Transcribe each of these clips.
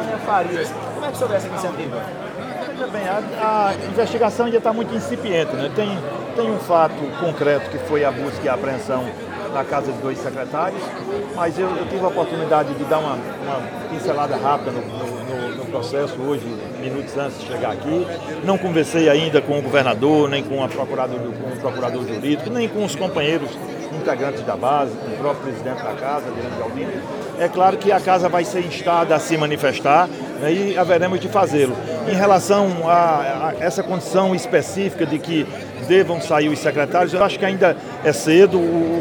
Ilvânia Farias. Como é que soube essa iniciativa? Veja bem, a investigação ainda está muito incipiente, né? Tem um fato concreto que foi a busca e a apreensão na casa de 2 secretários, mas eu tive a oportunidade de dar uma pincelada rápida no processo hoje, minutos antes de chegar aqui. Não conversei ainda com o governador, nem com o procurador jurídico, nem com os companheiros integrantes da base, com o próprio presidente da casa, Adriano Galdino. É claro que a casa vai ser instada a se manifestar, né, e haveremos de fazê-lo. Em relação a essa condição específica de que devam sair os secretários, eu acho que ainda é cedo,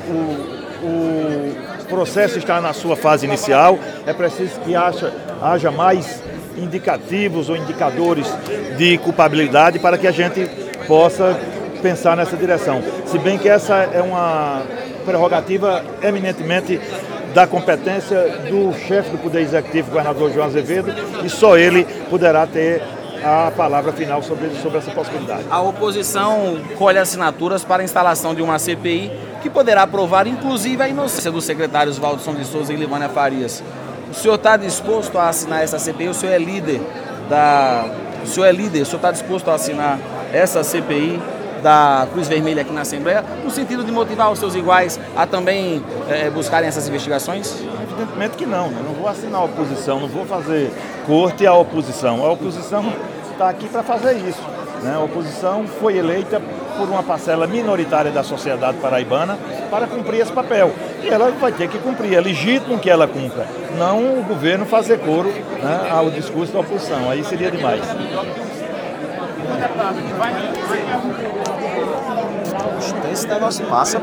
o processo está na sua fase inicial, é preciso que haja mais indicativos ou indicadores de culpabilidade para que a gente possa pensar nessa direção. Se bem que essa é uma prerrogativa eminentemente da competência do chefe do Poder Executivo, governador João Azevedo, e só ele poderá ter a palavra final sobre essa possibilidade. A oposição colhe assinaturas para a instalação de uma CPI que poderá provar, inclusive, a inocência dos secretários Waldson de Souza e Ilvânia Farias. O senhor está disposto a assinar essa CPI? O senhor é líder o senhor está disposto a assinar essa CPI da Cruz Vermelha aqui na Assembleia, no sentido de motivar os seus iguais a também buscarem essas investigações? Evidentemente que não, né? Não vou assinar a oposição, não vou fazer corte à oposição. A oposição está aqui para fazer isso, né? A oposição foi eleita por uma parcela minoritária da sociedade paraibana para cumprir esse papel. E ela vai ter que cumprir, é legítimo que ela cumpra. Não o governo fazer coro, né, ao discurso da oposição, aí seria demais. Esse negócio passa